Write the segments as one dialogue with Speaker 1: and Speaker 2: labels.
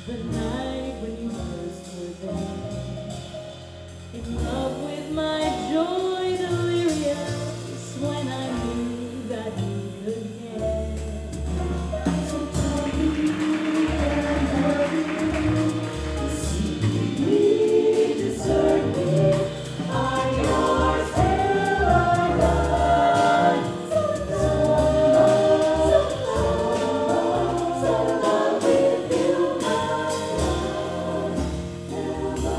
Speaker 1: The night when you first were there, in love with my joy delirious, when I knew that you could care. So tell me and love you, deceive me, desert me, are yours till I die. So love with you, my love, ever.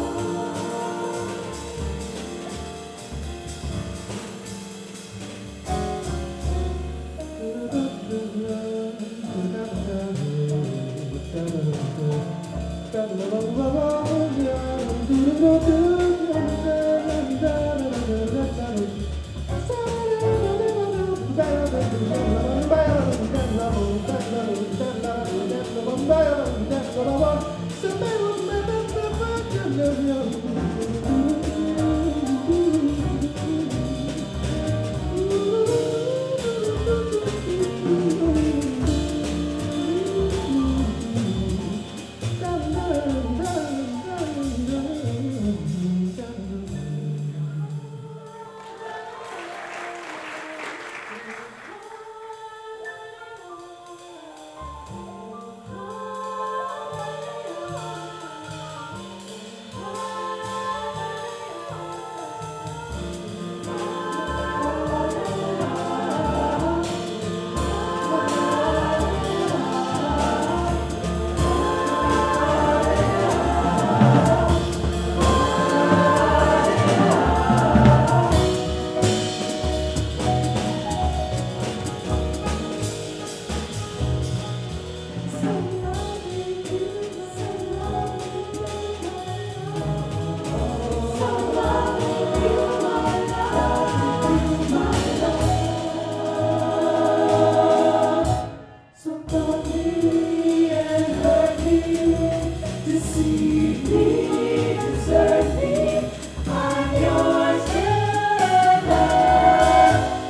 Speaker 1: Deceive me, desert me, I'm yours forever.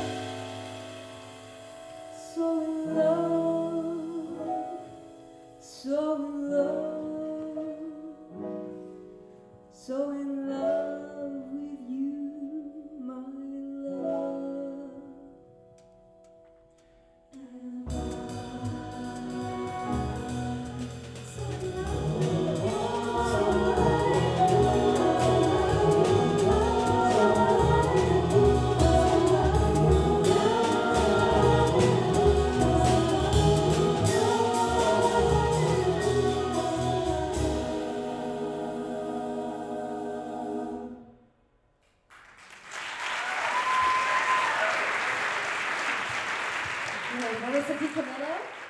Speaker 1: So in love, so in love, so in love with you, my love. Melissa DiCamillo.